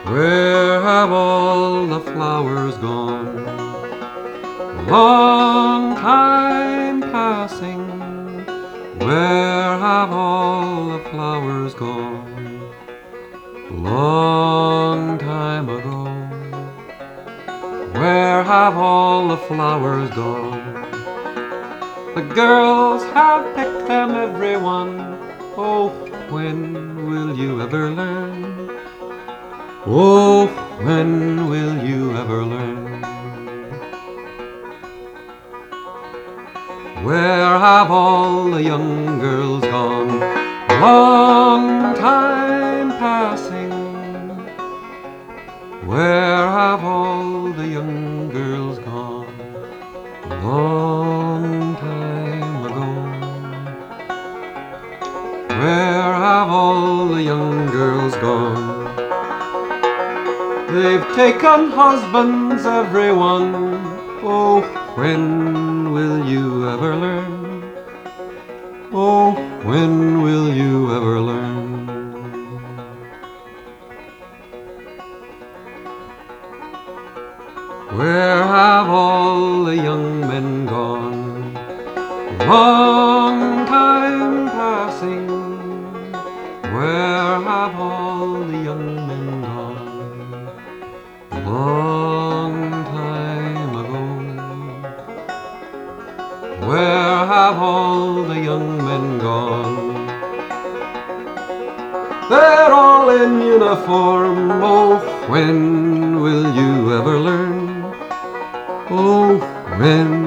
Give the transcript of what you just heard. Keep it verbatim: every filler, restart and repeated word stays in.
Where have all the flowers gone? Long time passing. Where have all the flowers gone? Long time ago. Where have all the flowers gone? The girls have picked them, everyone. Oh, when will you ever learn? Oh, when will you ever learn? Where have all the young girls gone? Long time passing. Where have all the young girls gone? Long time ago. Where have all the young girls gone? They've taken husbands, everyone. Oh, when will you ever learn? Oh, when will you ever learn? Where have all the young men gone? Long time passing. Where have all the young men gone? Long time ago. Where have all the young men gone? They're all in uniform. Oh, when will you ever learn? Oh, when